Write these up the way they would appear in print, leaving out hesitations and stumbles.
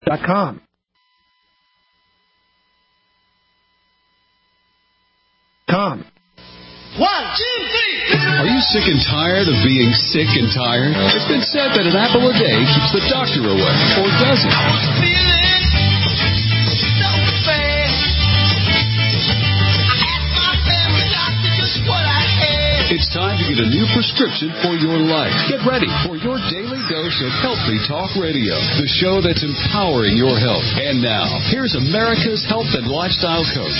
com. .com. 1, 2, 3. Are you sick and tired of being sick and tired? It's been said that an apple a day keeps the doctor away, or does it? It's time to get a new prescription for your life. Get ready for your daily dose of Healthy Talk Radio, the show that's empowering your health. And now, here's America's health and lifestyle coach.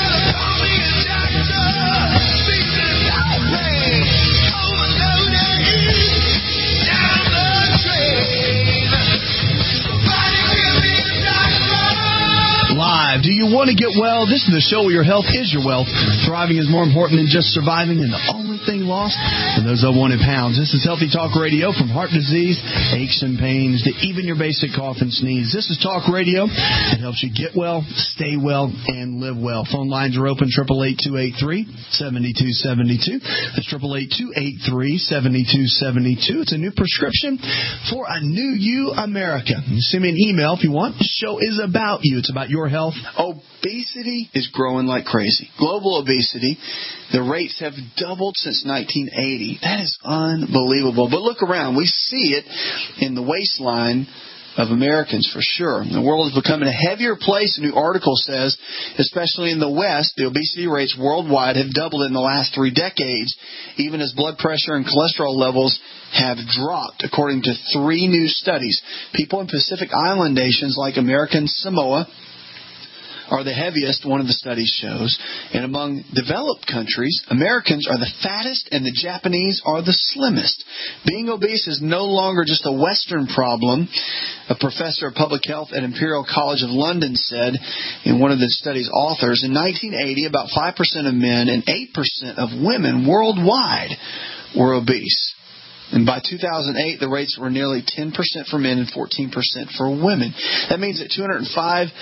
Live. Do you want to get well? This is the show where your health is your wealth. Thriving is more important than just surviving, and the only thing lost are those unwanted pounds. This is Healthy Talk Radio, from heart disease, aches and pains, to even your basic cough and sneeze. This is Talk Radio that helps you get well, stay well, and live well. Phone lines are open, 888-283-7272. That's 888-283-7272. It's a new prescription for a new you, America. You send me an email if you want. The show is about you. It's about your health. Obesity is growing like crazy. Global obesity, the rates have doubled since 1980. That is unbelievable. But look around. We see it in the waistline of Americans for sure. The world is becoming a heavier place, a new article says, especially in the West. The obesity rates worldwide have doubled in the last 3 decades, even as blood pressure and cholesterol levels have dropped, according to 3 new studies. People in Pacific Island nations like American Samoa are the heaviest, one of the studies shows. And among developed countries, Americans are the fattest and the Japanese are the slimmest. Being obese is no longer just a Western problem. A professor of public health at Imperial College of London said in one of the study's authors, in 1980, about 5% of men and 8% of women worldwide were obese. And by 2008, the rates were nearly 10% for men and 14% for women. That means that 205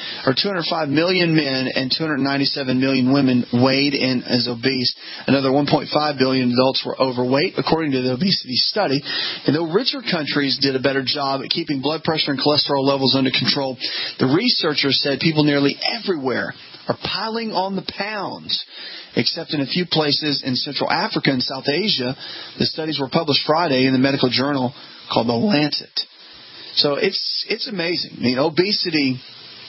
million men and 297 million women weighed in as obese. Another 1.5 billion adults were overweight, according to the obesity study. And though richer countries did a better job at keeping blood pressure and cholesterol levels under control, the researchers said people nearly everywhere are piling on the pounds. Except in a few places in Central Africa and South Asia. The studies were published Friday in the medical journal called The Lancet. So it's amazing. I mean, obesity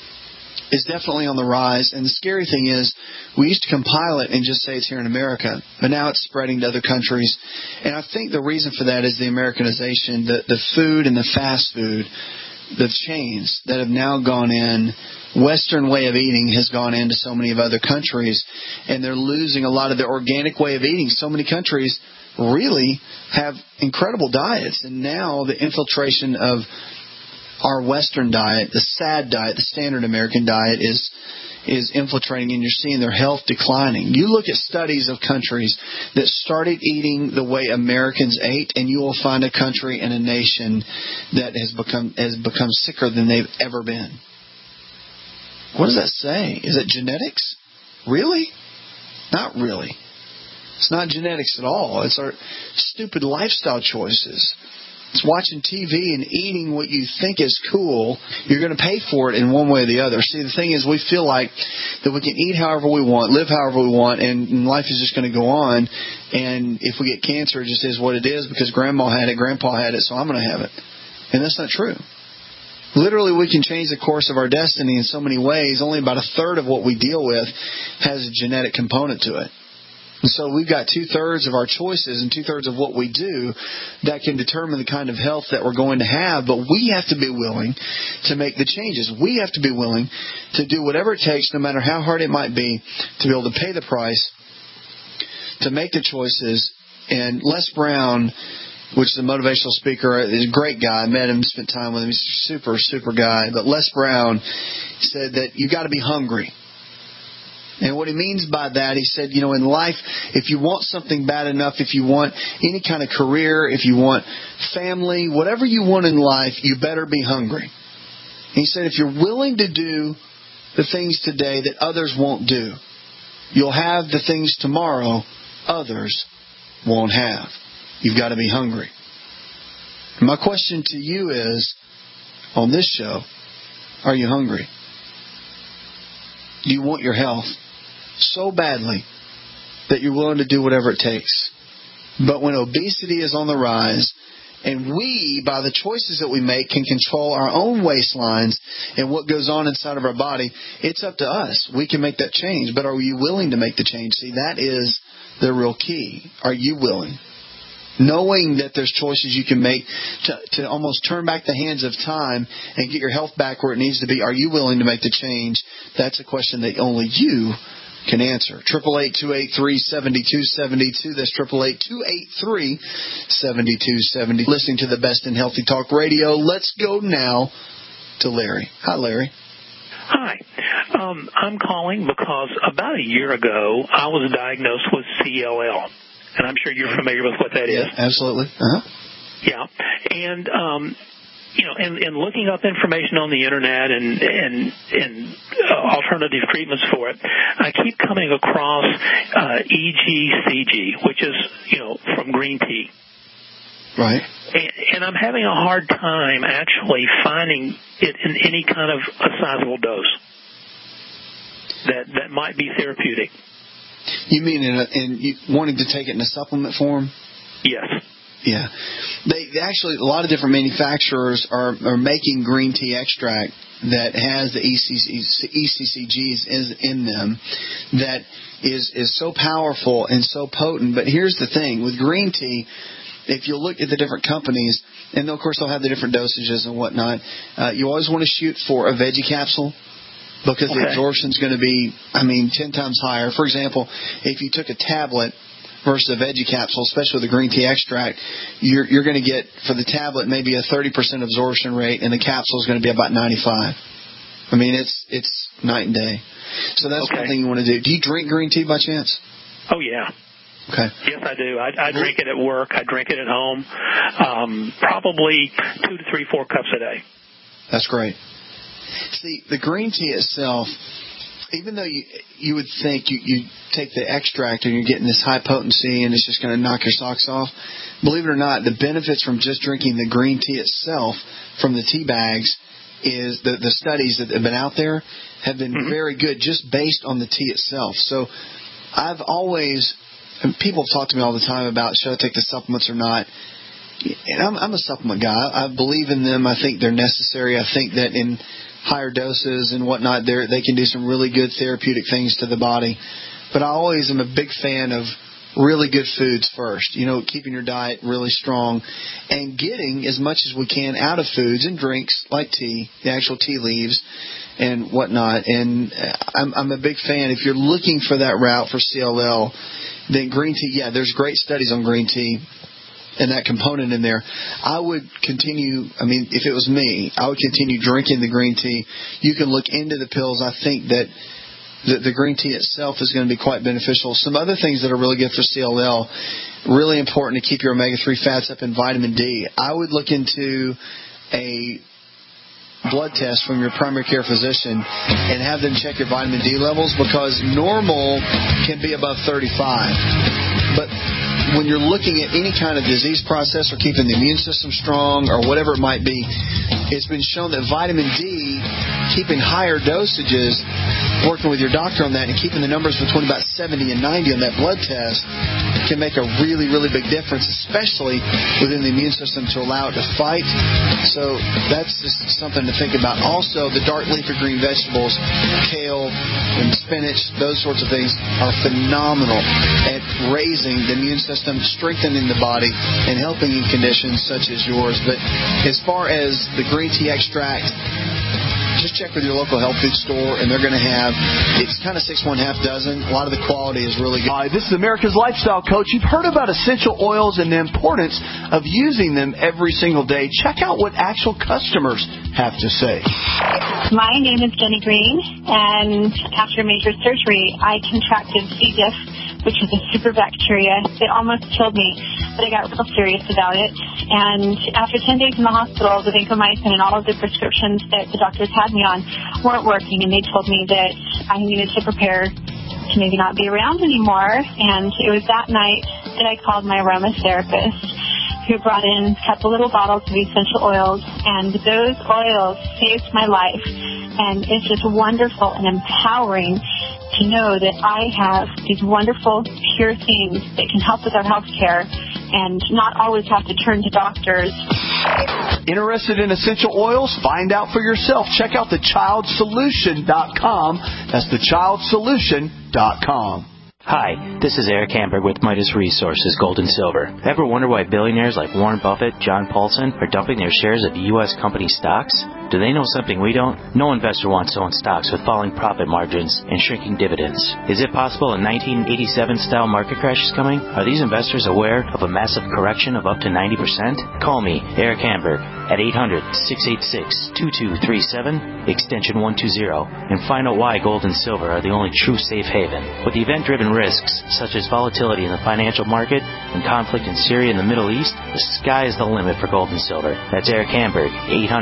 is definitely on the rise. And the scary thing is, we used to compile it and just say it's here in America. But now it's spreading to other countries. And I think the reason for that is the Americanization, the food and the fast food, the chains that have now gone in. Western way of eating has gone into so many of other countries, and they're losing a lot of their organic way of eating. So many countries really have incredible diets, and now the infiltration of our Western diet, the SAD diet, the standard American diet, is infiltrating, and you're seeing their health declining. You look at studies of countries that started eating the way Americans ate, and you will find a country and a nation that has become sicker than they've ever been. What does that say? Is it genetics? Really? Not really. It's not genetics at all. It's our stupid lifestyle choices. It's watching TV and eating what you think is cool. You're going to pay for it in one way or the other. See, the thing is, we feel like that we can eat however we want, live however we want, and life is just going to go on. And if we get cancer, it just is what it is because Grandma had it, Grandpa had it, so I'm going to have it. And that's not true. Literally, we can change the course of our destiny in so many ways. Only about a third of what we deal with has a genetic component to it. And so we've got 2/3 of our choices and 2/3 of what we do that can determine the kind of health that we're going to have. But we have to be willing to make the changes. We have to be willing to do whatever it takes, no matter how hard it might be, to be able to pay the price, to make the choices. And Les Brown, which is a motivational speaker, is a great guy. I met him, spent time with him. He's a super, super guy. But Les Brown said that you got to be hungry. And what he means by that, he said, you know, in life, if you want something bad enough, if you want any kind of career, if you want family, whatever you want in life, you better be hungry. He said, if you're willing to do the things today that others won't do, you'll have the things tomorrow others won't have. You've got to be hungry. And my question to you is, on this show, Are you hungry? Do you want your health so badly that you're willing to do whatever it takes? But when obesity is on the rise, and we, by the choices that we make, can control our own waistlines and what goes on inside of our body, it's up to us. We can make that change. But are you willing to make the change? See, that is the real key. Are you willing? Knowing that there's choices you can make to almost turn back the hands of time and get your health back where it needs to be. Are you willing to make the change? That's a question that only you can answer. 888-283-7272. That's 888-283-7270. Listening to the best in Healthy Talk Radio. Let's go now to Larry. Hi, Larry. Hi. I'm calling because about a year ago, I was diagnosed with CLL. And I'm sure you're familiar with what that is. Yeah, absolutely. Uh-huh. Yeah. And, and looking up information on the internet and alternative treatments for it, I keep coming across EGCG, which is, from green tea. Right. And I'm having a hard time actually finding it in any kind of a sizable dose that might be therapeutic. You mean in wanting to take it in a supplement form? Yes. Yeah. They actually, a lot of different manufacturers are making green tea extract that has the ECCGs in them that is so powerful and so potent. But here's the thing. With green tea, if you look at the different companies, and of course they'll have the different dosages and whatnot, you always want to shoot for a veggie capsule. Because the absorption is going to be, 10 times higher. For example, if you took a tablet versus a veggie capsule, especially with the green tea extract, you're going to get, for the tablet, maybe a 30% absorption rate, and the capsule is going to be about 95. It's night and day. So that's one thing you want to do. Do you drink green tea by chance? Oh, yeah. Okay. Yes, I do. I drink it at work. I drink it at home. Probably 2 to 3, 4 cups a day. That's great. See, the green tea itself, even though you would think you take the extract and you're getting this high potency and it's just going to knock your socks off, believe it or not, the benefits from just drinking the green tea itself from the tea bags is the studies that have been out there have been very good just based on the tea itself. So I've always, and people talk to me all the time about should I take the supplements or not. And I'm a supplement guy. I believe in them. I think they're necessary. I think that in higher doses and whatnot, they can do some really good therapeutic things to the body. But I always am a big fan of really good foods first. Keeping your diet really strong and getting as much as we can out of foods and drinks like tea, the actual tea leaves and whatnot. And I'm a big fan. If you're looking for that route for CLL, then green tea, there's great studies on green tea. And that component in there, I would continue, if it was me, I would continue drinking the green tea. You can look into the pills. I think that the green tea itself is going to be quite beneficial. Some other things that are really good for CLL, really important to keep your omega-3 fats up in vitamin D. I would look into a blood test from your primary care physician and have them check your vitamin D levels because normal can be above 35. But when you're looking at any kind of disease process or keeping the immune system strong or whatever it might be, it's been shown that vitamin D, keeping higher dosages, working with your doctor on that and keeping the numbers between about 70 and 90 on that blood test can make a really, really big difference, especially within the immune system to allow it to fight. So that's just something to think about. Also, the dark leafy green vegetables, kale and spinach, those sorts of things are phenomenal at raising the immune system, strengthening the body, and helping in conditions such as yours. But as far as the green tea extract, just check with your local health food store, and they're going to have, it's kind of 6 1/2 dozen. A lot of the quality is really good. Hi, this is America's Lifestyle Coach. You've heard about essential oils and the importance of using them every single day. Check out what actual customers have to say. My name is Jenny Green, and after major surgery, I contracted C. diff, which was a super bacteria. It almost killed me, but I got real serious about it. And after 10 days in the hospital, the vancomycin and all of the prescriptions that the doctors had me on weren't working, and they told me that I needed to prepare to maybe not be around anymore. And it was that night that I called my aromatherapist, who brought in a couple little bottles of essential oils, and those oils saved my life. And it's just wonderful and empowering to know that I have these wonderful, pure things that can help with our health care and not always have to turn to doctors. Interested in essential oils? Find out for yourself. Check out thechildsolution.com. That's thechildsolution.com. Hi, this is Eric Hamburg with Midas Resources Gold and Silver. Ever wonder why billionaires like Warren Buffett, John Paulson are dumping their shares of U.S. company stocks? Do they know something we don't? No investor wants to own stocks with falling profit margins and shrinking dividends. Is it possible a 1987-style market crash is coming? Are these investors aware of a massive correction of up to 90%? Call me, Eric Hamburg, at 800-686-2237, extension 120, and find out why gold and silver are the only true safe haven. With event-driven risks, such as volatility in the financial market and conflict in Syria and the Middle East, the sky is the limit for gold and silver. That's Eric Hamburg,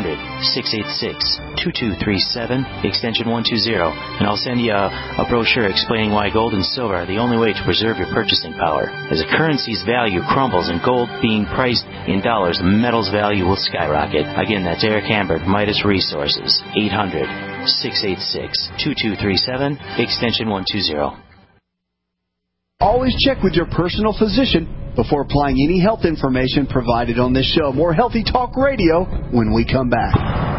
800-686-2237, extension 120, and I'll send you a brochure explaining why gold and silver are the only way to preserve your purchasing power. As a currency's value crumbles and gold being priced in dollars, the metal's value will skyrocket. Again, that's Eric Hamburg, Midas Resources, 800-686-2237, extension 120. Always check with your personal physician before applying any health information provided on this show. More Healthy Talk Radio when we come back.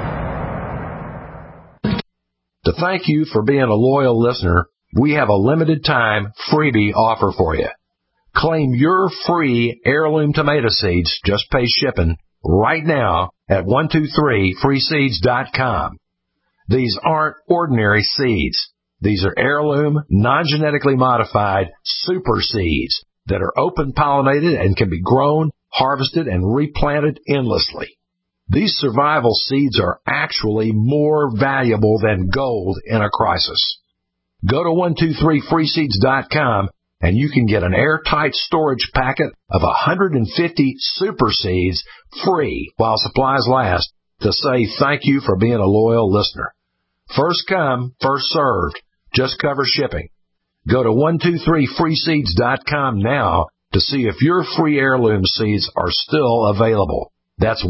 To thank you for being a loyal listener, we have a limited time freebie offer for you. Claim your free heirloom tomato seeds, just pay shipping, right now at 123freeseeds.com. These aren't ordinary seeds. These are heirloom, non-genetically modified super seeds that are open-pollinated and can be grown, harvested, and replanted endlessly. These survival seeds are actually more valuable than gold in a crisis. Go to 123freeseeds.com and you can get an airtight storage packet of 150 super seeds free while supplies last to say thank you for being a loyal listener. First come, first served. Just cover shipping. Go to 123freeseeds.com now to see if your free heirloom seeds are still available. That's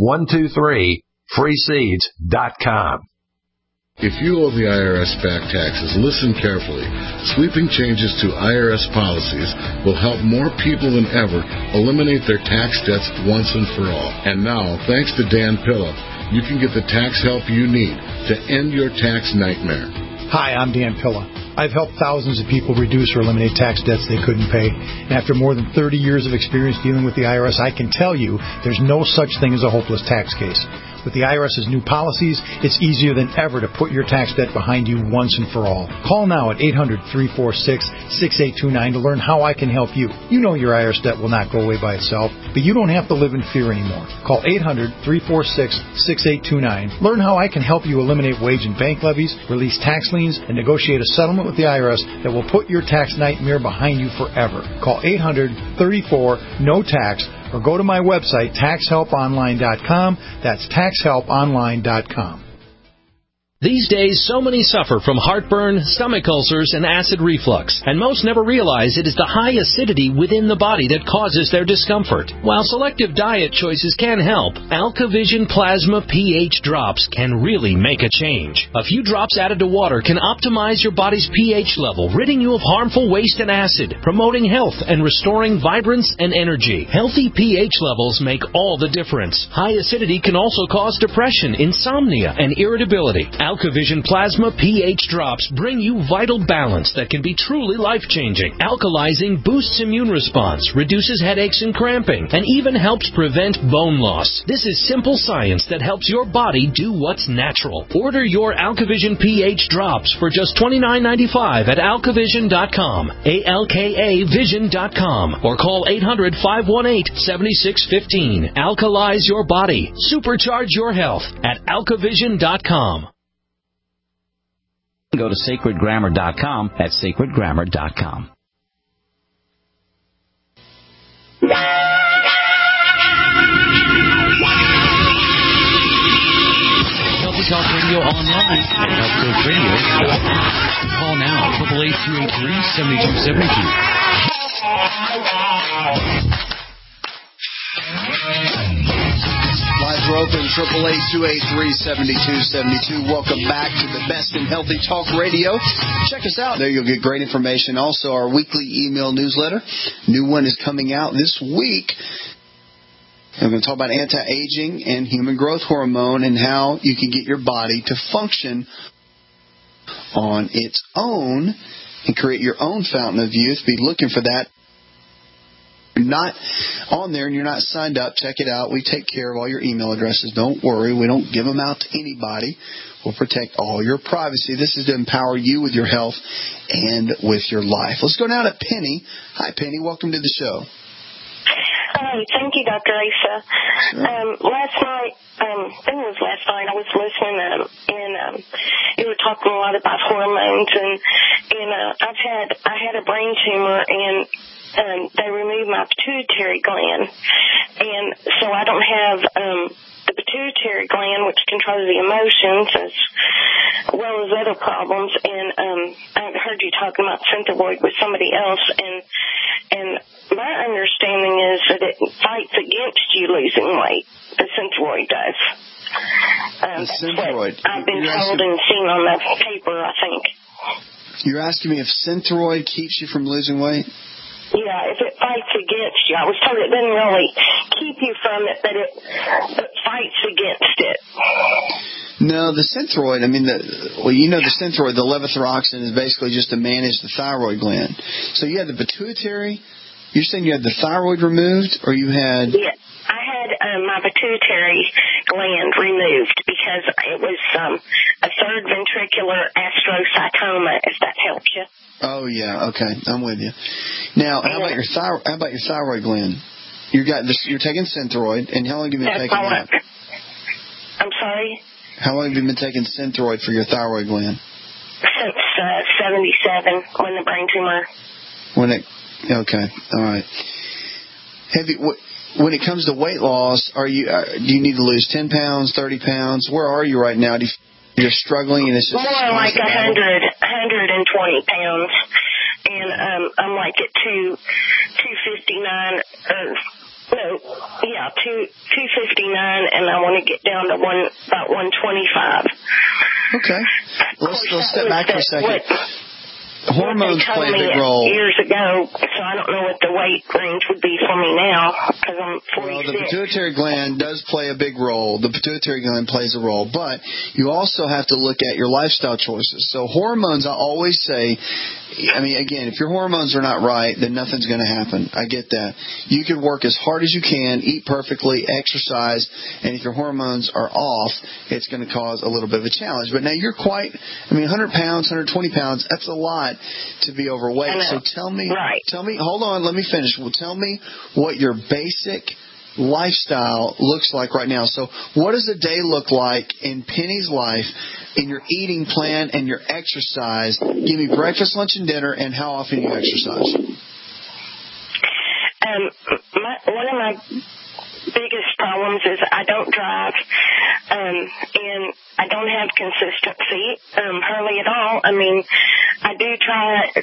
123freeseeds.com. If you owe the IRS back taxes, listen carefully. Sweeping changes to IRS policies will help more people than ever eliminate their tax debts once and for all. And now, thanks to Dan Pilla, you can get the tax help you need to end your tax nightmare. Hi, I'm Dan Pilla. I've helped thousands of people reduce or eliminate tax debts they couldn't pay. And after more than 30 years of experience dealing with the IRS, I can tell you there's no such thing as a hopeless tax case. With the IRS's new policies, it's easier than ever to put your tax debt behind you once and for all. Call now at 800-346-6829 to learn how I can help you. You know your IRS debt will not go away by itself, but you don't have to live in fear anymore. Call 800-346-6829. Learn how I can help you eliminate wage and bank levies, release tax liens, and negotiate a settlement with the IRS that will put your tax nightmare behind you forever. Call 800-34-NO-TAX or go to my website, taxhelponline.com. That's taxhelponline.com. These days, so many suffer from heartburn, stomach ulcers, and acid reflux, and most never realize it is the high acidity within the body that causes their discomfort. While selective diet choices can help, AlkaVision Plasma pH drops can really make a change. A few drops added to water can optimize your body's pH level, ridding you of harmful waste and acid, promoting health and restoring vibrance and energy. Healthy pH levels make all the difference. High acidity can also cause depression, insomnia, and irritability. AlkaVision Plasma pH drops bring you vital balance that can be truly life-changing. Alkalizing boosts immune response, reduces headaches and cramping, and even helps prevent bone loss. This is simple science that helps your body do what's natural. Order your AlkaVision pH drops for just $29.95 at alkavision.com, ALKAvision.com, or call 800-518-7615. Alkalize your body. Supercharge your health at alkavision.com. Go to sacredgrammar.com at sacredgrammar.com. Healthy Talk Radio online at Health Coach Radio. Call now, 888-283-7272. are open, 888-283-7272. Welcome back to the Best in Healthy Talk Radio. Check us out. There you'll get great information. Also, our weekly email newsletter. New one is coming out this week. I'm going to talk about anti-aging and human growth hormone and how you can get your body to function on its own and create your own fountain of youth. Be looking for that. If you're not on there and you're not signed up, check it out. We take care of all your email addresses. Don't worry. We don't give them out to anybody. We'll protect all your privacy. This is to empower you with your health and with your life. Let's go now to Penny. Hi, Penny. Welcome to the show. Hi, thank you, Dr. Asa. Last night, I think it was last night, I was listening, and you were talking a lot about hormones, and I had a brain tumor, and they removed my pituitary gland, and so I don't have the pituitary gland, which controls the emotions as well as other problems, and I heard you talking about Synthroid with somebody else, and my understanding is that it fights against you losing weight. The Synthroid does. That's what I've been told and seen on the paper, I think. You're asking me if Synthroid keeps you from losing weight? Yeah, if it fights against you. I was told it doesn't really keep you from it, but it fights against it. No, the Synthroid, the Synthroid, the levothyroxine is basically just to manage the thyroid gland. So you had the pituitary. You're saying you had the thyroid removed, or you had... Yeah, I had my pituitary gland removed because it was a third ventricular astrocytoma, if that helps you. Oh, yeah, okay, I'm with you. Now, how about your thyroid gland? You're taking Synthroid, and how long have you been taking that? I'm sorry? How long have you been taking Synthroid for your thyroid gland? Since 77, when the brain tumor. Okay, all right. When it comes to weight loss, do you need to lose 10 pounds, 30 pounds? Where are you right now? You're struggling, and it's just more like 120 pounds, and I'm like at 259. 259, and I want to get down to about 125. Okay, let's step back for a second. Hormones play a big role. Years ago, so I don't know what the weight range would be for me now because I'm 46. Well, the pituitary gland does play a big role. The pituitary gland plays a role, but you also have to look at your lifestyle choices. So hormones, I always say, again, if your hormones are not right, then nothing's going to happen. I get that. You can work as hard as you can, eat perfectly, exercise, and if your hormones are off, it's going to cause a little bit of a challenge. But now you're 100 pounds, 120 pounds, that's a lot to be overweight. So tell me, hold on, let me finish. Well, tell me what your basic lifestyle looks like right now. So what does a day look like in Penny's life, in your eating plan and your exercise? Give me breakfast, lunch, and dinner, and how often you exercise. One of my biggest problems is I don't drive, and I don't have consistency, hardly at all. I do try to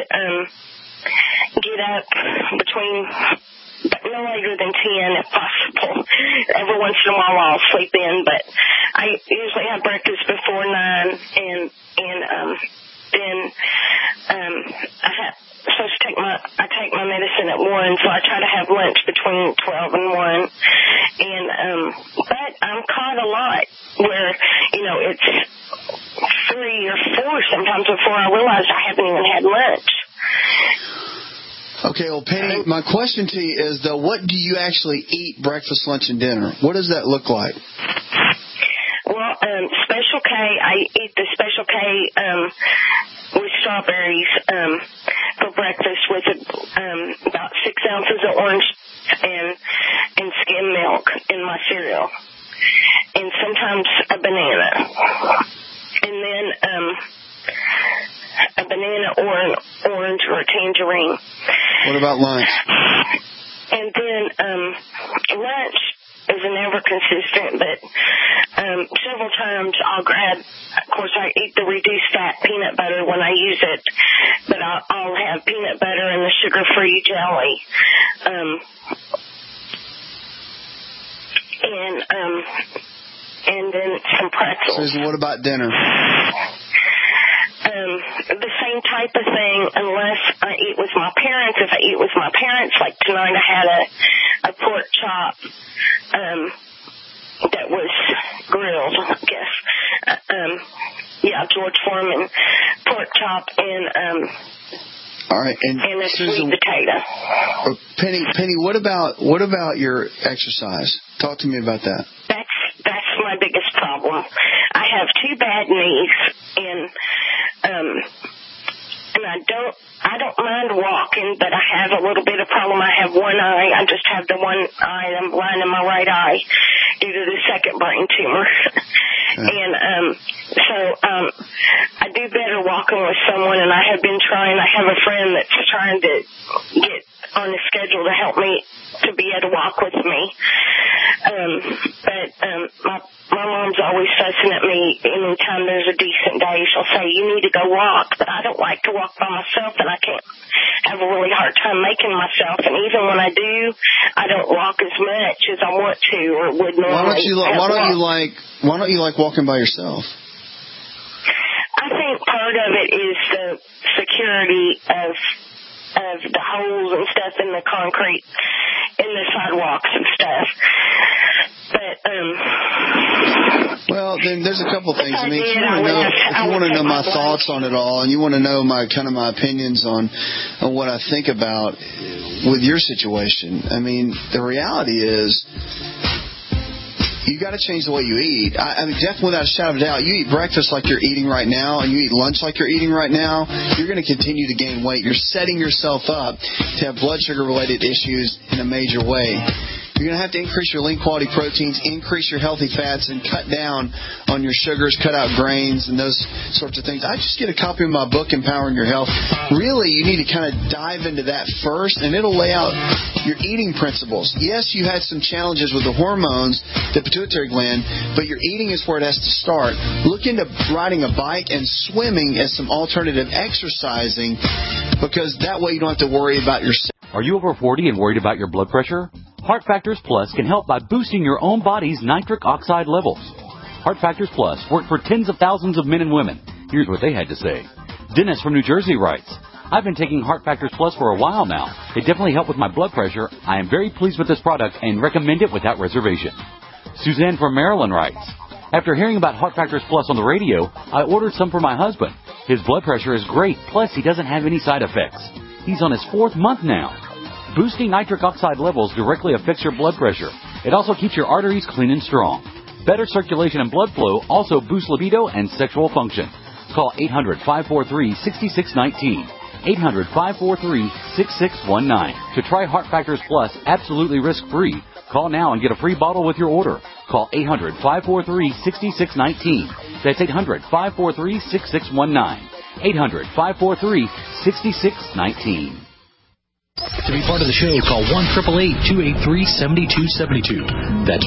get up between no later than 10 if possible. Every once in a while I'll sleep in, but I usually have breakfast before 9, and then I take my medicine at 1, so I try to have lunch between 12 and 1. But I'm caught a lot where, it's 3 or 4 sometimes before I realize I haven't even had lunch. Okay, well, Penny, my question to you is, though, what do you actually eat breakfast, lunch, and dinner? What does that look like? Well, Special K, I eat the Special K with strawberries for breakfast with about 6 ounces of orange and skim milk in my cereal. And sometimes a banana. And then a banana or an orange or a tangerine. What about lunch? And then lunch is never consistent, but several times I'll grab, of course I eat the reduced fat peanut butter when I use it, but I'll have peanut butter and the sugar-free jelly. and then some pretzels. Susan, what about dinner? The same type of thing, unless I eat with my parents. If I eat with my parents, like tonight I had a pork chop that was grilled, I guess. George Foreman pork chop and all right, and a Susan, sweet potato. Penny, what about your exercise? Talk to me about that. That's my biggest problem. I have 2 bad knees, and I don't mind walking, but I have a little bit of problem. I have one eye. I just have the one eye. I'm blind in my right eye due to the second brain tumor. And so I do better walking with someone, and I have been trying. I have a friend that's trying to get on the schedule to help me to be able to walk with me. But my mom's always fussing at me anytime there's a decent day. She'll say, you need to go walk, but I don't like to walk by myself, and I can't have a really hard time making myself. And even when I do, I don't walk as much as I want to or would normally. Why don't you like walking by yourself? I think part of it is the security of the holes and stuff in the concrete, in the sidewalks and stuff. But well, then there's a couple things. I mean, if you want to know my thoughts on it all, and you want to know my opinions on what I think about with your situation, I mean, the reality is, you got to change the way you eat. I mean, definitely without a shadow of a doubt, you eat breakfast like you're eating right now, and you eat lunch like you're eating right now, you're going to continue to gain weight. You're setting yourself up to have blood sugar-related issues in a major way. You're going to have to increase your lean quality proteins, increase your healthy fats, and cut down on your sugars, cut out grains, and those sorts of things. I just get a copy of my book, Empowering Your Health. Really, you need to kind of dive into that first, and it'll lay out your eating principles. Yes, you had some challenges with the hormones, the pituitary gland, but your eating is where it has to start. Look into riding a bike and swimming as some alternative exercising, because that way you don't have to worry about your... Are you over 40 and worried about your blood pressure? Heart Factors Plus can help by boosting your own body's nitric oxide levels. Heart Factors Plus worked for tens of thousands of men and women. Here's what they had to say. Dennis from New Jersey writes, I've been taking Heart Factors Plus for a while now. It definitely helped with my blood pressure. I am very pleased with this product and recommend it without reservation. Suzanne from Maryland writes, after hearing about Heart Factors Plus on the radio, I ordered some for my husband. His blood pressure is great, plus he doesn't have any side effects. He's on his 4th month now. Boosting nitric oxide levels directly affects your blood pressure. It also keeps your arteries clean and strong. Better circulation and blood flow also boosts libido and sexual function. Call 800-543-6619. 800-543-6619. To try Heart Factors Plus absolutely risk-free, call now and get a free bottle with your order. Call 800-543-6619. That's 800-543-6619. 800-543-6619. To be part of the show, call 1-888-283-7272. That's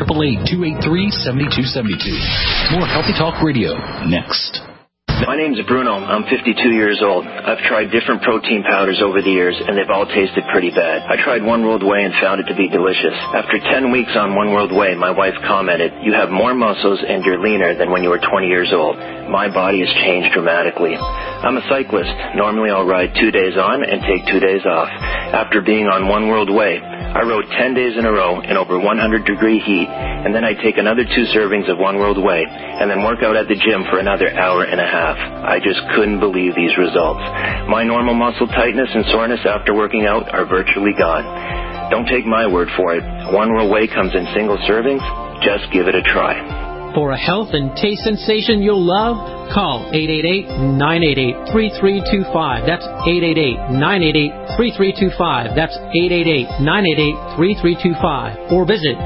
1-888-283-7272. More Healthy Talk Radio next. My name's Bruno. I'm 52 years old. I've tried different protein powders over the years, and they've all tasted pretty bad. I tried One World Whey and found it to be delicious. After 10 weeks on One World Whey, my wife commented, you have more muscles and you're leaner than when you were 20 years old. My body has changed dramatically. I'm a cyclist. Normally I'll ride 2 days on and take 2 days off. After being on One World Whey, I rode 10 days in a row in over 100-degree heat, and then I take another 2 servings of One World Whey, and then work out at the gym for another hour and a half. I just couldn't believe these results. My normal muscle tightness and soreness after working out are virtually gone. Don't take my word for it. One World Whey comes in single servings. Just give it a try. For a health and taste sensation you'll love, call 888-988-3325. That's 888-988-3325. That's 888-988-3325. Or visit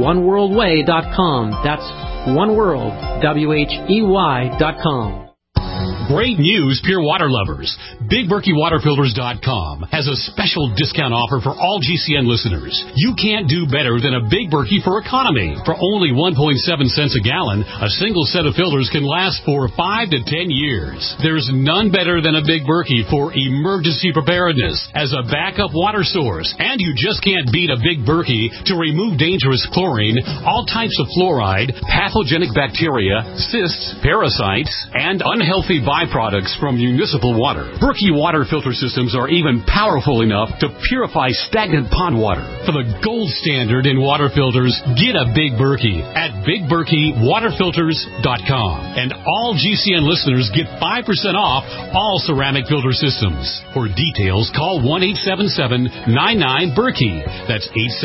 oneworldwhey.com. That's oneworld, WHEY.com. Great news, pure water lovers. BigBerkeyWaterFilters.com has a special discount offer for all GCN listeners. You can't do better than a Big Berkey for economy. For only 1.7 cents a gallon, a single set of filters can last for 5 to 10 years. There's none better than a Big Berkey for emergency preparedness as a backup water source. And you just can't beat a Big Berkey to remove dangerous chlorine, all types of fluoride, pathogenic bacteria, cysts, parasites, and unhealthy byproducts from municipal water. Berkey water filter systems are even powerful enough to purify stagnant pond water. For the gold standard in water filters, get a Big Berkey at BigBerkeyWaterFilters.com. And all GCN listeners get 5% off all ceramic filter systems. For details, call 1-877-99-BERKEY. That's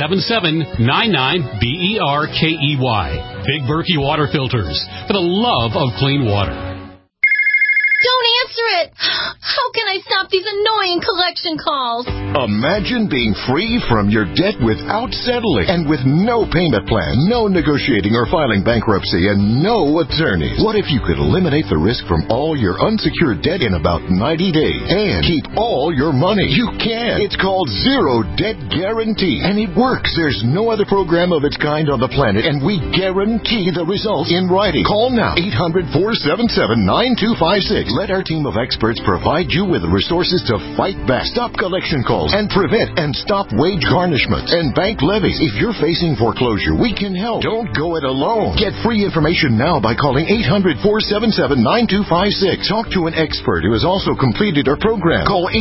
877-99-BERKEY. Big Berkey Water Filters, for the love of clean water. Don't answer it! How can I stop these annoying collection calls? Imagine being free from your debt without settling and with no payment plan, no negotiating or filing bankruptcy, and no attorneys. What if you could eliminate the risk from all your unsecured debt in about 90 days and keep all your money? You can. It's called Zero Debt Guarantee, and it works. There's no other program of its kind on the planet, and we guarantee the results in writing. Call now, 800-477-9256. Let our team of experts provide you with the resources to fight back, stop collection calls, and prevent and stop wage garnishments and bank levies. If you're facing foreclosure, we can help. Don't go it alone. Get free information now by calling 800-477-9256. Talk to an expert who has also completed our program. Call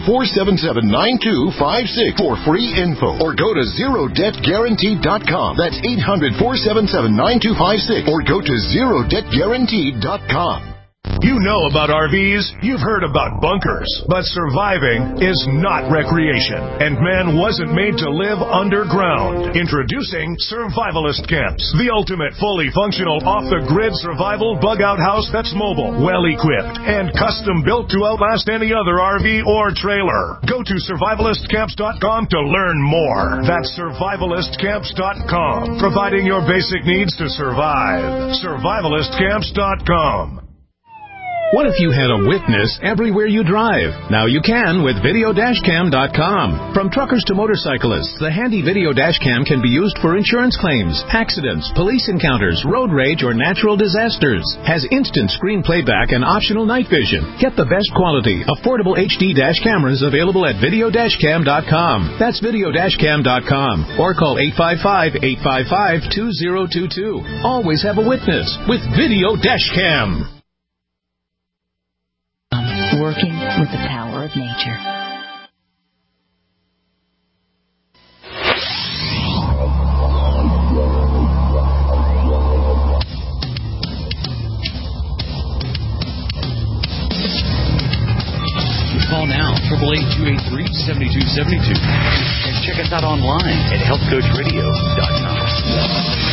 800-477-9256 for free info, or go to ZeroDebtGuarantee.com. That's 800-477-9256, or go to ZeroDebtGuarantee.com. You know about RVs, you've heard about bunkers, but surviving is not recreation, and man wasn't made to live underground. Introducing Survivalist Camps, the ultimate fully functional off-the-grid survival bug-out house that's mobile, well-equipped, and custom-built to outlast any other RV or trailer. Go to survivalistcamps.com to learn more. That's survivalistcamps.com, providing your basic needs to survive. Survivalistcamps.com. What if you had a witness everywhere you drive? Now you can with Videodashcam.com. From truckers to motorcyclists, the handy Video Dashcam can be used for insurance claims, accidents, police encounters, road rage, or natural disasters. Has instant screen playback and optional night vision. Get the best quality, affordable HD dash cameras available at Videodashcam.com. That's Videodashcam.com. Or call 855-855-2022. Always have a witness with Video Dashcam. Working with the power of nature. Call now, 888-283-7272. And check us out online at healthcoachradio.com.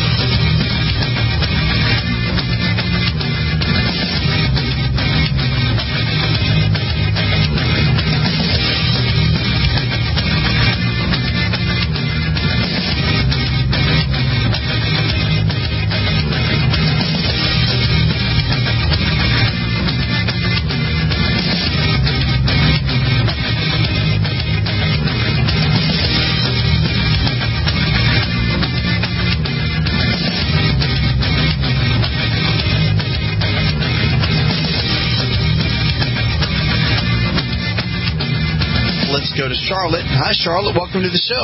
Go to Charlotte. Hi, Charlotte. Welcome to the show.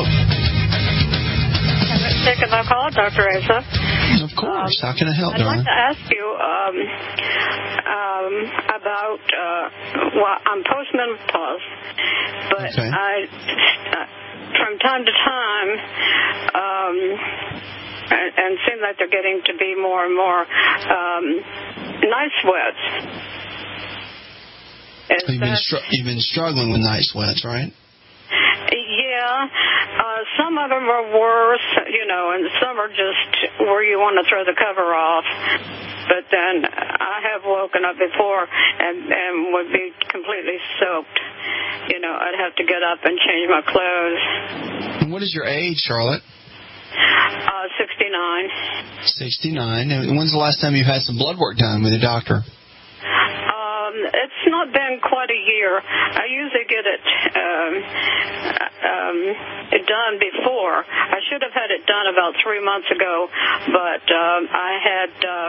Taking my call, Dr. Asa. Of course. How can I help, I'd darling? like to ask you about, I'm postmenopause, but okay. I, from time to time, and seem like they're getting to be more and more night sweats. You've been struggling with night sweats, right? Yeah. Some of them are worse, and some are just where you want to throw the cover off. But then I have woken up before and would be completely soaked. I'd have to get up and change my clothes. And what is your age, Charlotte? 69. 69. And when's the last time you've had some blood work done with your doctor? it's not been quite a year. I usually get it done before. I should have had it done about 3 months ago, but I had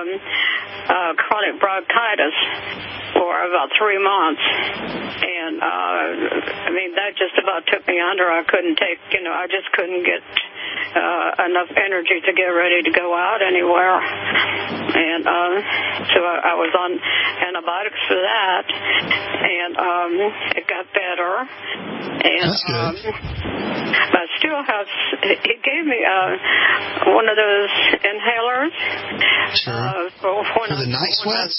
chronic bronchitis for about 3 months, and I mean that just about took me under. I couldn't take, I just couldn't get enough energy to get ready to go out anywhere, and so I was on antibiotics for that, and it got better, and that's good. I still have. He gave me one of those inhalers. Sure. For the night sweats.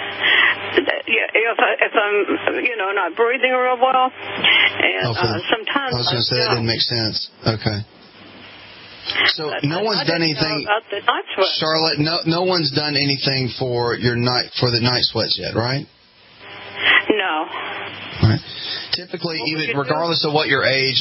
Yeah, if I'm, not breathing real well, and sometimes I was going to say that didn't make sense. Okay. So no one's done anything, Charlotte. No one's done anything for the night sweats yet, right? No. Right. Typically, even regardless of what your age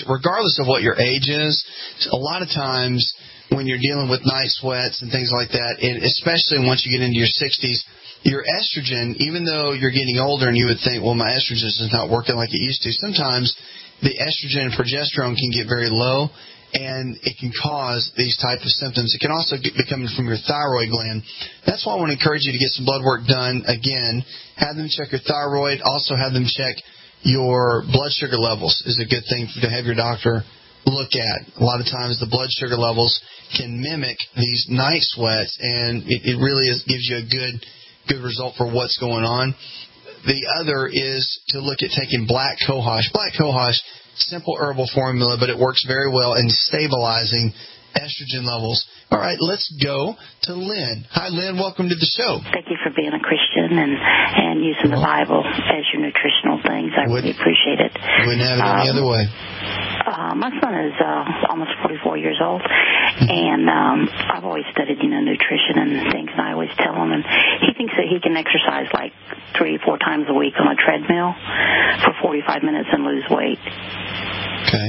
is, a lot of times when you're dealing with night sweats and things like that, especially once you get into your 60s, your estrogen, even though you're getting older and you would think, well, my estrogen is not working like it used to, sometimes the estrogen and progesterone can get very low, and it can cause these type of symptoms. It can also be coming from your thyroid gland. That's why I want to encourage you to get some blood work done. Again, have them check your thyroid. Also have them check your blood sugar levels is a good thing to have your doctor look at. A lot of times the blood sugar levels can mimic these night sweats, and it really gives you a good result for what's going on. The other is to look at taking black cohosh. Black cohosh, simple herbal formula, but it works very well in stabilizing estrogen levels. All right, let's go to Lynn. Hi, Lynn. Welcome to the show. Thank you for being a Christian and using the Bible as your nutritional things. I really appreciate it. Wouldn't have it any other way. My son is almost 44 years old, and I've always studied, nutrition and things, and I always tell him, and he thinks that he can exercise like 3-4 times a week on a treadmill for 45 minutes and lose weight. Okay.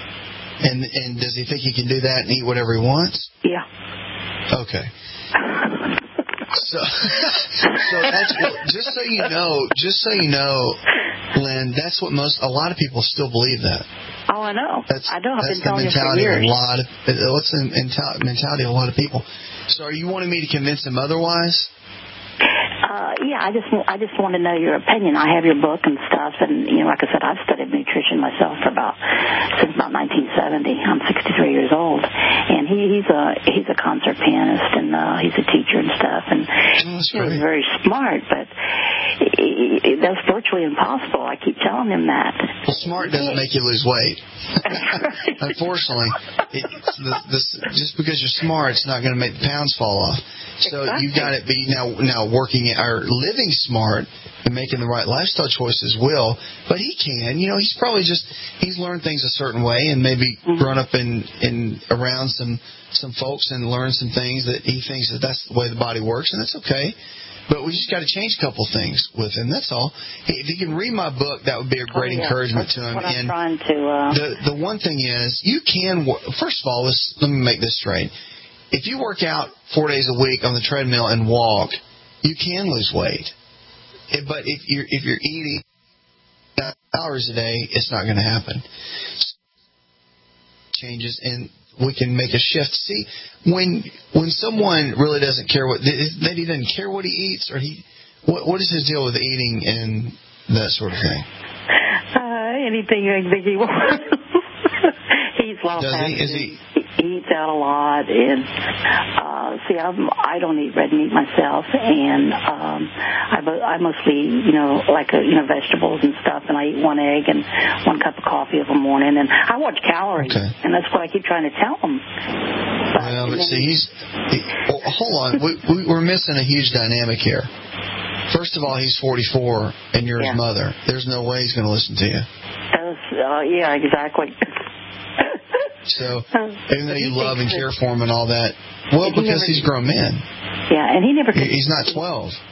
And does he think he can do that and eat whatever he wants? Yeah. Okay. So that's just so you know, Lynn, that's what a lot of people still believe that. Oh, I know. I know. I've been telling you for mentality years. What's the mentality of a lot of people? So are you wanting me to convince him otherwise? Yeah, I just want to know your opinion. I have your book and stuff, and like I said, I've studied nutrition myself since about 1970. I'm 63 years old, and he's a concert pianist, and he's a teacher and stuff, and he's very smart, but that's virtually impossible. I keep telling him that. Well, smart doesn't make you lose weight. Unfortunately, just because you're smart, it's not going to make the pounds fall off. So you got to be now working or living smart and making the right lifestyle choices will. But he can. He's probably he's learned things a certain way and maybe grown up in around some folks and learned some things that he thinks that's the way the body works, and that's okay. But we just got to change a couple things with him. That's all. Hey, if you can read my book, that would be a great encouragement to him. What I'm trying to. The one thing is, you can. First of all, let me make this straight. If you work out 4 days a week on the treadmill and walk, you can lose weight. But if you're eating hours a day, it's not going to happen. Changes, and we can make a shift. See, when someone really doesn't care that he doesn't care what he eats, or what is his deal with eating and that sort of thing? Anything I think he wants. He's well. Does he? Is he? He eats out a lot, and I don't eat red meat myself, and I mostly vegetables and stuff, and I eat 1 egg and 1 cup of coffee every morning, and I watch calories, and that's what I keep trying to tell him. But see, hold on, we're missing a huge dynamic here. First of all, he's 44, and you're his mother. There's no way he's going to listen to you. Yeah, exactly. So, even though you love and care for him and all that, because he's a grown man. Yeah, and he never. He's not 12.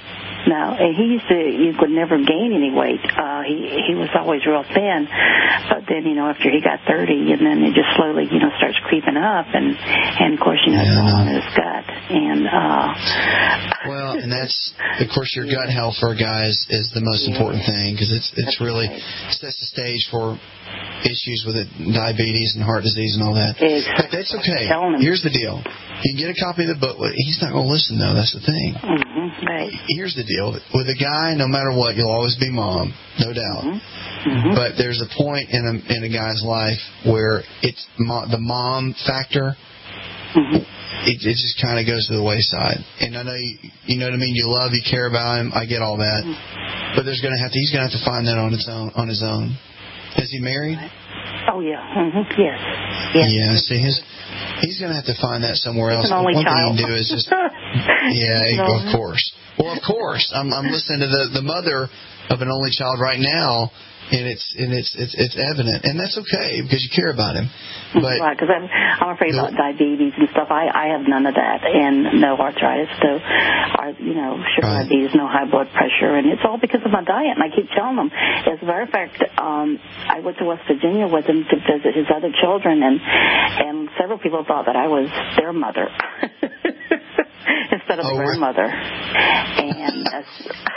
And you could never gain any weight. He was always real thin, but then, after he got 30, and then it just slowly, starts creeping up, and of course, it's going on in his gut. And, and that's, of course, your gut health for a guy is the most important thing, because it's really sets the stage for issues with diabetes and heart disease and all that. But that's okay. Here's the deal. You can get a copy of the book. He's not going to listen, though. That's the thing. Mm-hmm. Right. Here's the deal. With a guy, no matter what, you'll always be mom, no doubt. Mm-hmm. But there's a point in a guy's life where it's the mom factor. Mm-hmm. It just kind of goes to the wayside. And I know you know what I mean. You love, you care about him. I get all that. Mm-hmm. But he's going to have to find that on his own. Is he married? Oh, yeah. Mm-hmm. Yes. Yeah, see, he's going to have to find that somewhere else. One thing child. you can do is just... of course. Well, of course. I'm listening to the mother of an only child right now, and it's evident. And that's okay, because you care about him. But right, because I'm afraid about diabetes and stuff. I have none of that, and no arthritis, sugar diabetes, no high blood pressure, and it's all because of my diet. And I keep telling them. As a matter of fact, I went to West Virginia with him to visit his other children, and several people thought that I was their mother instead of the grandmother. And that's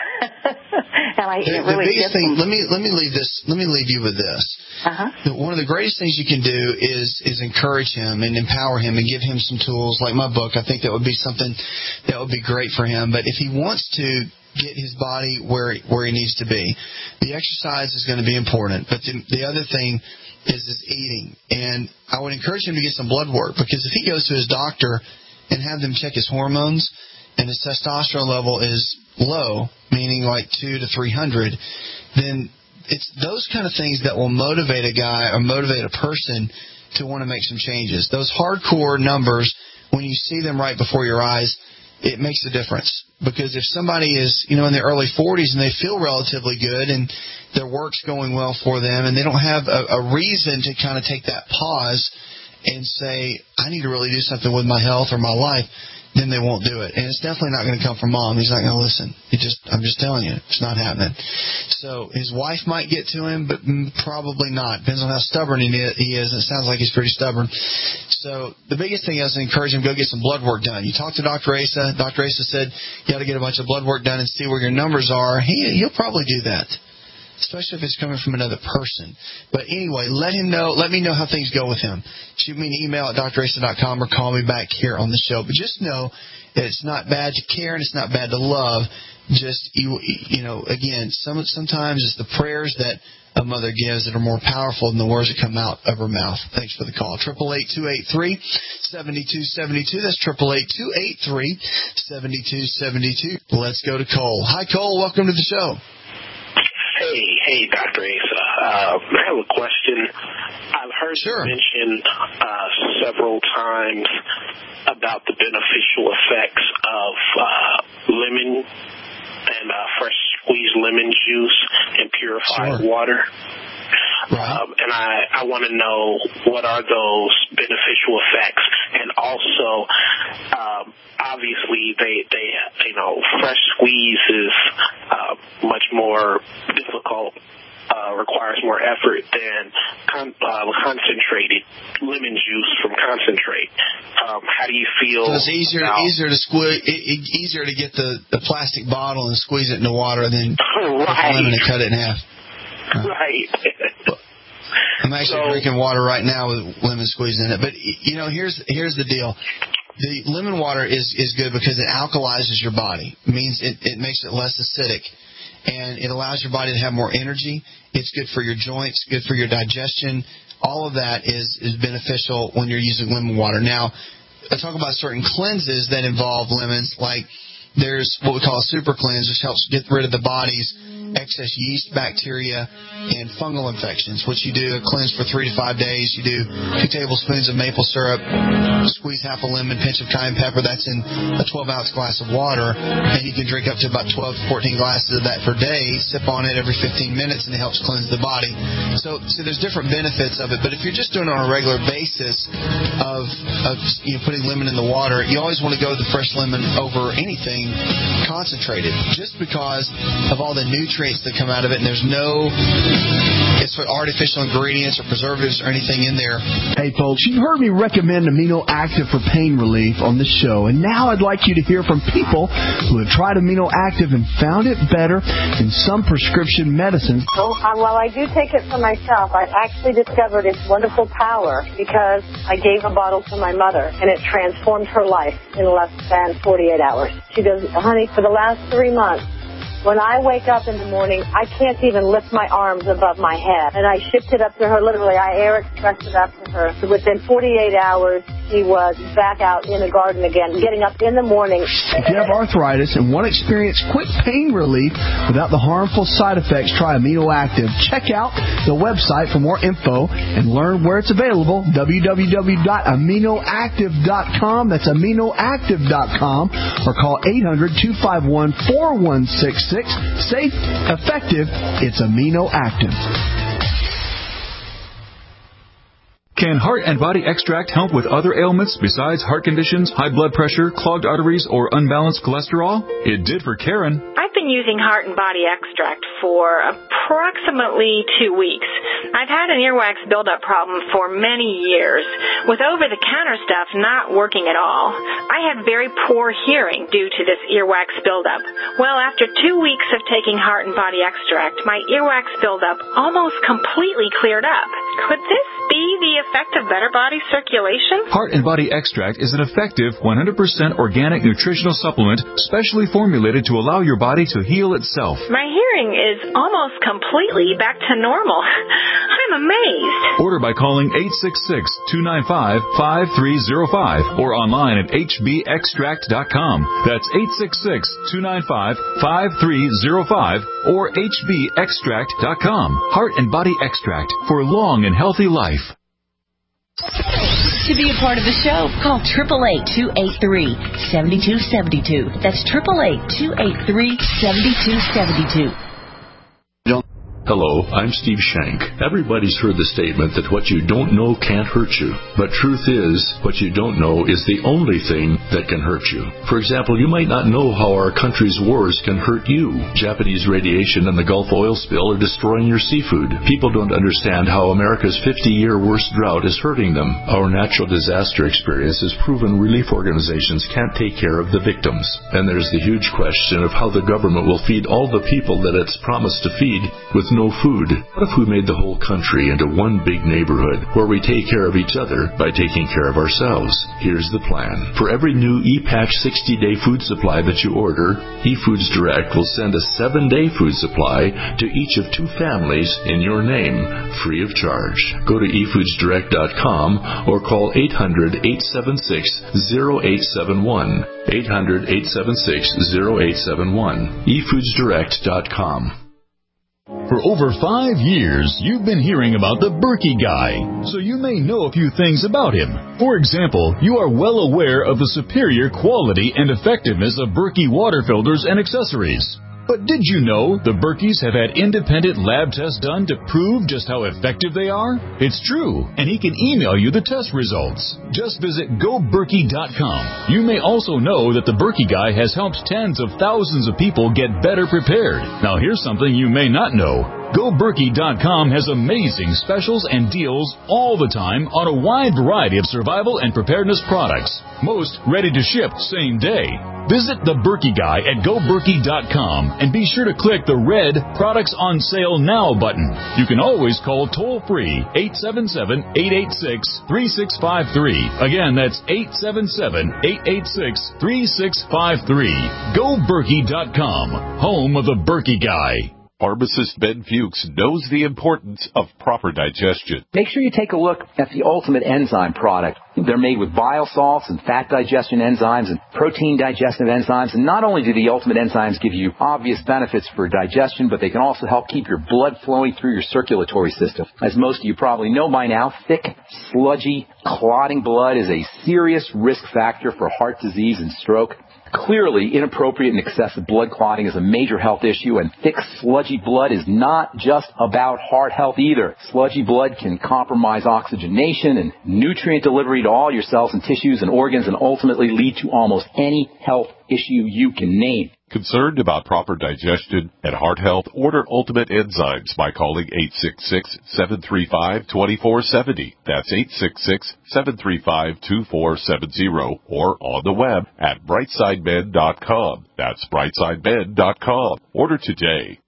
the biggest thing. Let me leave you with this. Uh-huh. One of the greatest things you can do is encourage him and empower him and give him some tools like my book. I think that would be something that would be great for him. But if he wants to get his body where he needs to be, the exercise is going to be important. But the other thing is eating. And I would encourage him to get some blood work, because if he goes to his doctor and have them check his hormones and his testosterone level is low, meaning like 200 to 300, then it's those kind of things that will motivate a guy or motivate a person to want to make some changes. Those hardcore numbers, when you see them right before your eyes, it makes a difference. Because if somebody is, in their early 40s and they feel relatively good and their work's going well for them and they don't have a reason to kind of take that pause and say, I need to really do something with my health or my life, then they won't do it. And it's definitely not going to come from mom. He's not going to listen. I'm just telling you, it's not happening. So his wife might get to him, but probably not. Depends on how stubborn he is. It sounds like he's pretty stubborn. So the biggest thing is to encourage him to go get some blood work done. You talk to Dr. Asa. Dr. Asa said you got to get a bunch of blood work done and see where your numbers are. He'll probably do that, especially if it's coming from another person. But anyway, let me know how things go with him. Shoot me an email at drasa.com or call me back here on the show. But just know that it's not bad to care and it's not bad to love. Just, again, sometimes it's the prayers that a mother gives that are more powerful than the words that come out of her mouth. Thanks for the call. 888-283-7272. That's 888-283-7272. Let's go to Cole. Hi, Cole. Welcome to the show. Hey, Dr. Asa. I have a question. I've heard you mention several times about the beneficial effects of lemon and fresh squeezed lemon juice and purified water. And I want to know, what are those beneficial effects? And also, obviously, they fresh squeeze is much more difficult, requires more effort than concentrated lemon juice from concentrate. How do you feel? So it's easier to get the plastic bottle and squeeze it in the water than lemon and cut it in half. Right. I'm actually drinking water right now with lemon squeezed in it. But, here's the deal. The lemon water is good because it alkalizes your body. It means it makes it less acidic. And it allows your body to have more energy. It's good for your joints, good for your digestion. All of that is beneficial when you're using lemon water. Now, I talk about certain cleanses that involve lemons, like there's what we call a super cleanse, which helps get rid of the body's excess yeast, bacteria, and fungal infections. What you do, a cleanse for 3 to 5 days. You do 2 tablespoons of maple syrup, squeeze half a lemon, pinch of cayenne pepper. That's in a 12-ounce glass of water, and you can drink up to about 12 to 14 glasses of that per day. Sip on it every 15 minutes, and it helps cleanse the body. So there's different benefits of it. But if you're just doing it on a regular basis of putting lemon in the water, you always want to go with the fresh lemon over anything concentrated, just because of all the nutrients that come out of it, and there's no artificial ingredients or preservatives or anything in there. Hey, folks, you've heard me recommend Amino Active for pain relief on this show, and now I'd like you to hear from people who have tried Amino Active and found it better than some prescription medicines. While I do take it for myself, I've actually discovered its wonderful power because I gave a bottle to my mother, and it transformed her life in less than 48 hours. She goes, honey, for the last 3 months, when I wake up in the morning, I can't even lift my arms above my head. And I shipped it up to her, literally. I air expressed it up to her. So within 48 hours, she was back out in the garden again, getting up in the morning. If you have arthritis and want to experience quick pain relief without the harmful side effects, try Amino Active. Check out the website for more info and learn where it's available, www.aminoactive.com. That's aminoactive.com, or call 800-251-4166. Safe, effective, it's Amino Active. Can Heart and Body Extract help with other ailments besides heart conditions, high blood pressure, clogged arteries, or unbalanced cholesterol? It did for Karen. I've been using Heart and Body Extract for approximately 2 weeks. I've had an earwax buildup problem for many years, with over-the-counter stuff not working at all. I had very poor hearing due to this earwax buildup. Well, after 2 weeks of taking Heart and Body Extract, my earwax buildup almost completely cleared up. Could this be the effect of better body circulation? Heart and Body Extract is an effective 100% organic nutritional supplement specially formulated to allow your body to heal itself. My hearing is almost completely back to normal. I'm amazed. Order by calling 866-295-5305 or online at hbextract.com. That's 866-295-5305 or hbextract.com. Heart and Body Extract for long and healthy life. To be a part of the show, call 888-283-7272. That's 888-283-7272. Hello, I'm Steve Shank. Everybody's heard the statement that what you don't know can't hurt you. But truth is, what you don't know is the only thing that can hurt you. For example, you might not know how our country's wars can hurt you. Japanese radiation and the Gulf oil spill are destroying your seafood. People don't understand how America's 50-year worst drought is hurting them. Our natural disaster experience has proven relief organizations can't take care of the victims. And there's the huge question of how the government will feed all the people that it's promised to feed with no food. What if we made the whole country into one big neighborhood where we take care of each other by taking care of ourselves? Here's the plan. For every new ePatch 60-day food supply that you order, eFoods Direct will send a 7-day food supply to each of 2 families in your name, free of charge. Go to eFoodsDirect.com or call 800-876-0871. 800-876-0871. eFoodsDirect.com. For over 5 years, you've been hearing about the Berkey Guy, so you may know a few things about him. For example, you are well aware of the superior quality and effectiveness of Berkey water filters and accessories. But did you know the Berkeys have had independent lab tests done to prove just how effective they are? It's true, and he can email you the test results. Just visit GoBerkey.com. You may also know that the Berkey Guy has helped tens of thousands of people get better prepared. Now here's something you may not know. GoBerkey.com has amazing specials and deals all the time on a wide variety of survival and preparedness products. Most ready to ship same day. Visit the Berkey Guy at GoBerkey.com and be sure to click the red Products on Sale Now button. You can always call toll-free 877-886-3653. Again, that's 877-886-3653. GoBerkey.com, home of the Berkey Guy. Pharmacist Ben Fuchs knows the importance of proper digestion. Make sure you take a look at the Ultimate Enzyme product. They're made with bile salts and fat digestion enzymes and protein digestive enzymes. And not only do the Ultimate Enzymes give you obvious benefits for digestion, but they can also help keep your blood flowing through your circulatory system. As most of you probably know by now, thick, sludgy, clotting blood is a serious risk factor for heart disease and stroke. Clearly, inappropriate and excessive blood clotting is a major health issue, and thick, sludgy blood is not just about heart health either. Sludgy blood can compromise oxygenation and nutrient delivery to all your cells and tissues and organs and ultimately lead to almost any health issue you can name. Concerned about proper digestion and heart health? Order Ultimate Enzymes by calling 866-735-2470. That's 866-735-2470 or on the web at brightsideben.com. That's brightsideben.com. Order today.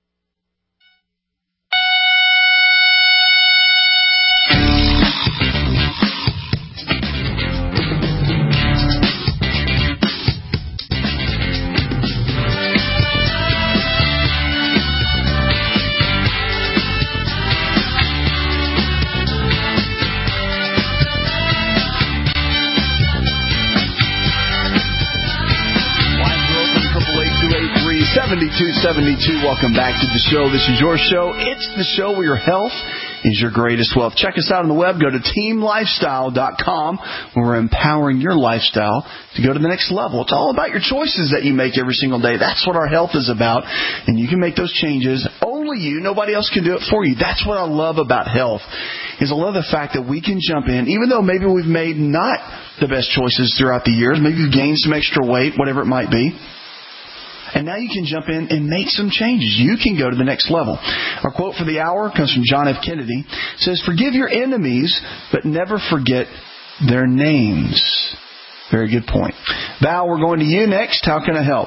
Welcome back to the show. This is your show. It's the show where your health is your greatest wealth. Check us out on the web. Go to teamlifestyle.com, where we're empowering your lifestyle to go to the next level. It's all about your choices that you make every single day. That's what our health is about, and you can make those changes. Only you. Nobody else can do it for you. That's what I love about health, is I love the fact that we can jump in, even though maybe we've made not the best choices throughout the years. Maybe you've gained some extra weight, whatever it might be. And now you can jump in and make some changes. You can go to the next level. Our quote for the hour comes from John F. Kennedy. It says, "Forgive your enemies, but never forget their names." Very good point. Val, we're going to you next. How can I help?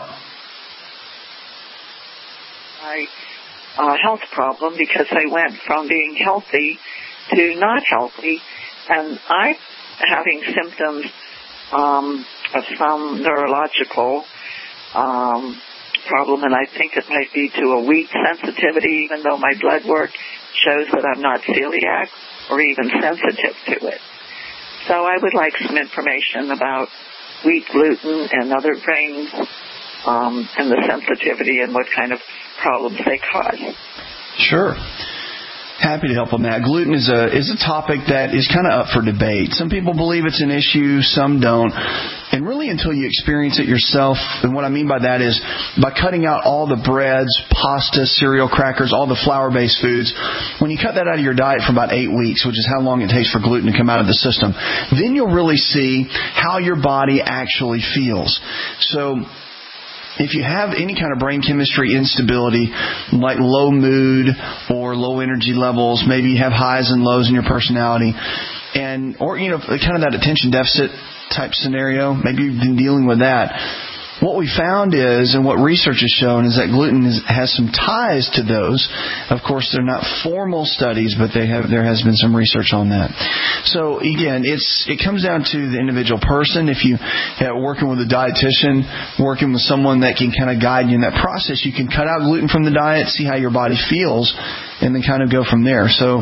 My health problem, because I went from being healthy to not healthy, and I'm having symptoms of some neurological problem, and I think it might be to a wheat sensitivity, even though my blood work shows that I'm not celiac or even sensitive to it. So I would like some information about wheat, gluten, and other grains, and the sensitivity and what kind of problems they cause. Sure. Happy to help on that. Gluten is a topic that is kind of up for debate. Some people believe it's an issue, some don't. And really until you experience it yourself, and what I mean by that is by cutting out all the breads, pasta, cereal, crackers, all the flour-based foods, when you cut that out of your diet for about 8 weeks, which is how long it takes for gluten to come out of the system, then you'll really see how your body actually feels. So if you have any kind of brain chemistry instability, like low mood or low energy levels, maybe you have highs and lows in your personality, or kind of that attention deficit type scenario, maybe you've been dealing with that. What we found is, and what research has shown, is that gluten has some ties to those. Of course, they're not formal studies, but there has been some research on that. So again, it comes down to the individual person. If you are working with a dietitian, working with someone that can kind of guide you in that process, you can cut out gluten from the diet, see how your body feels, and then kind of go from there. So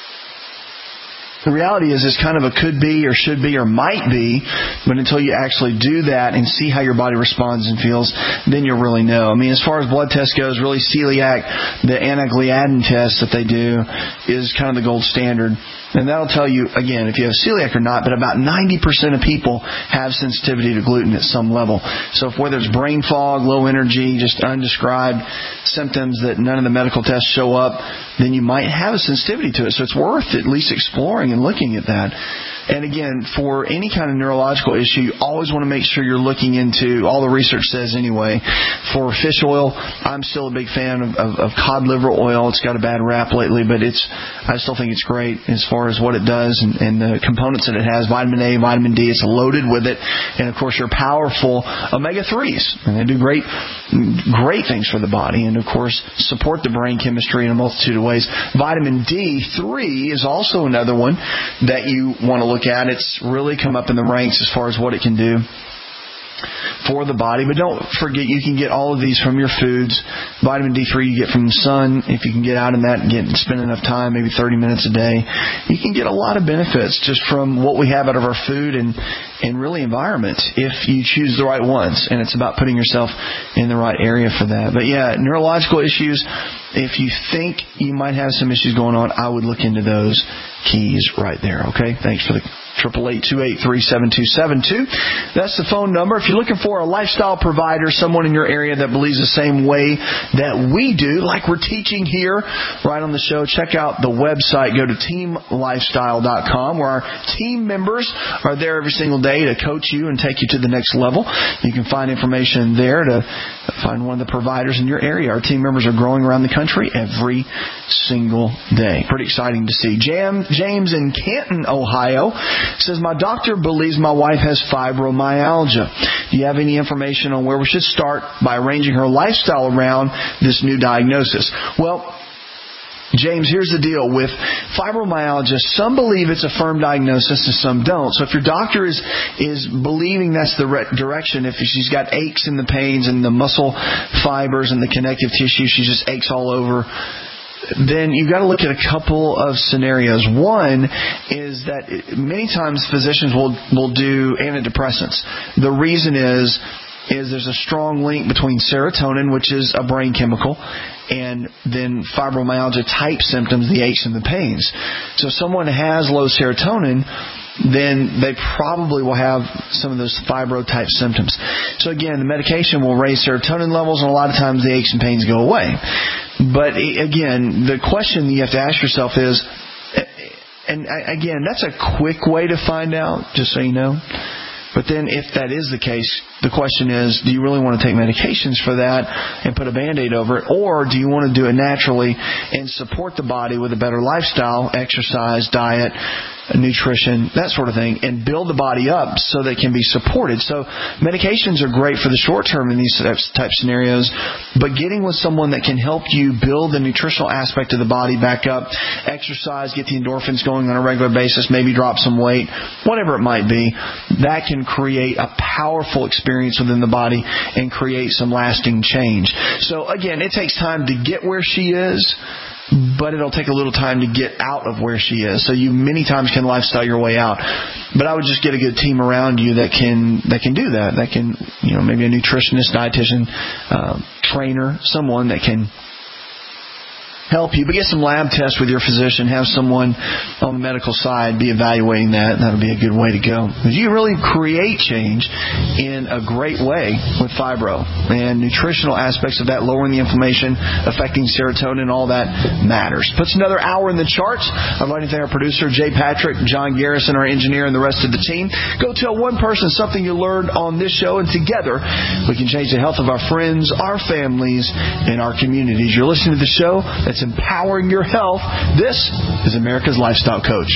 the reality is it's kind of a could be or should be or might be, but until you actually do that and see how your body responds and feels, then you'll really know. I mean, as far as blood test goes, really celiac, the anti-gliadin test that they do is kind of the gold standard. And that'll tell you, again, if you have celiac or not, but about 90% of people have sensitivity to gluten at some level. So whether it's brain fog, low energy, just undescribed symptoms that none of the medical tests show up, then you might have a sensitivity to it. So it's worth at least exploring and looking at that. And again, for any kind of neurological issue, you always want to make sure you're looking into, all the research says anyway, for fish oil, I'm still a big fan of cod liver oil. It's got a bad rap lately, but I still think it's great as far as what it does and the components that it has, vitamin A, vitamin D, it's loaded with it. And of course, your powerful omega-3s. And they do great things for the body and of course, support the brain chemistry in a multitude of ways. Vitamin D3 is also another one that you want to look at. It's really come up in the ranks as far as what it can do. for the body. But don't forget, you can get all of these from your foods. Vitamin D3 you get from the sun. If you can get out in that and spend enough time, maybe 30 minutes a day, you can get a lot of benefits just from what we have out of our food and really environment if you choose the right ones. And it's about putting yourself in the right area for that. But yeah, neurological issues, if you think you might have some issues going on, I would look into those keys right there. Okay, thanks for the 888-283-7272. That's the phone number. If you're looking for a lifestyle provider, someone in your area that believes the same way that we do, like we're teaching here right on the show, check out the website. Go to teamlifestyle.com, where our team members are there every single day to coach you and take you to the next level. You can find information there to find one of the providers in your area. Our team members are growing around the country every single day. Pretty exciting to see. James in Canton, Ohio, says, my doctor believes my wife has fibromyalgia. Do you have any information on where we should start by arranging her lifestyle around this new diagnosis? Well, James, here's the deal with fibromyalgia. Some believe it's a firm diagnosis and some don't. So if your doctor is believing that's the direction, if she's got aches and the pains and the muscle fibers and the connective tissue, she just aches all over, then you've got to look at a couple of scenarios. One is that many times physicians will do antidepressants. The reason is there's a strong link between serotonin, which is a brain chemical, and then fibromyalgia type symptoms, the aches and the pains. So if someone has low serotonin, then they probably will have some of those fibro type symptoms. So again, the medication will raise serotonin levels, and a lot of times the aches and pains go away. But again, the question you have to ask yourself is, and again, that's a quick way to find out, just so you know. But then if that is the case, the question is, do you really want to take medications for that and put a Band-Aid over it? Or do you want to do it naturally and support the body with a better lifestyle, exercise, diet, nutrition, that sort of thing, and build the body up so they can be supported? So medications are great for the short term in these type scenarios, but getting with someone that can help you build the nutritional aspect of the body back up, exercise, get the endorphins going on a regular basis, maybe drop some weight, whatever it might be, that can create a powerful experience within the body and create some lasting change. So again, it takes time to get where she is, but it'll take a little time to get out of where she is. So you many times can lifestyle your way out. But I would just get a good team around you that can do that. That can, maybe a nutritionist, dietitian, trainer, someone that can help you. But get some lab tests with your physician. Have someone on the medical side be evaluating that. That'll be a good way to go. Because you really create change in a great way with fibro. And nutritional aspects of that, lowering the inflammation, affecting serotonin, all that matters. Puts another hour in the charts. I'd like to thank our producer, Jay Patrick, John Garrison, our engineer, and the rest of the team. Go tell one person something you learned on this show, and together we can change the health of our friends, our families, and our communities. You're listening to the show that's empowering your health. This is America's Lifestyle Coach.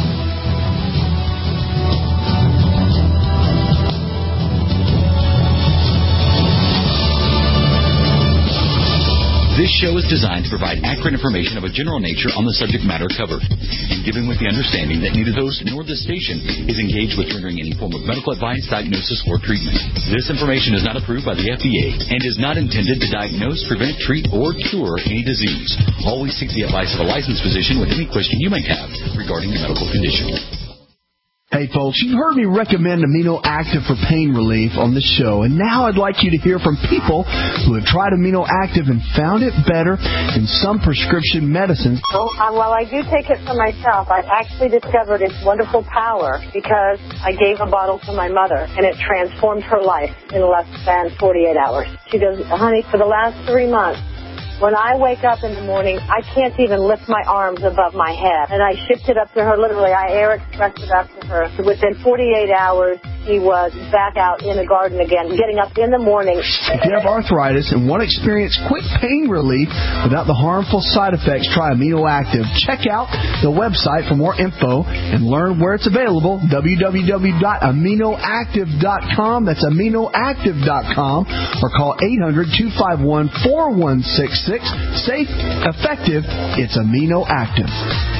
This show is designed to provide accurate information of a general nature on the subject matter covered, and given with the understanding that neither host nor this station is engaged with rendering any form of medical advice, diagnosis, or treatment. This information is not approved by the FDA and is not intended to diagnose, prevent, treat, or cure any disease. Always seek the advice of a licensed physician with any question you might have regarding a medical condition. Hey folks, you've heard me recommend Amino Active for pain relief on this show, and now I'd like you to hear from people who have tried Amino Active and found it better than some prescription medicines. While I do take it for myself, I've actually discovered its wonderful power because I gave a bottle to my mother, and it transformed her life in less than 48 hours. She goes, honey, for the last 3 months, when I wake up in the morning, I can't even lift my arms above my head. And I shipped it up to her, literally. I air expressed it up to her. So within 48 hours, she was back out in the garden again, getting up in the morning. If you have arthritis and want to experience quick pain relief without the harmful side effects, try Amino Active. Check out the website for more info and learn where it's available, www.aminoactive.com. That's aminoactive.com, or call 800-251-4166. Safe, effective, it's Amino Active.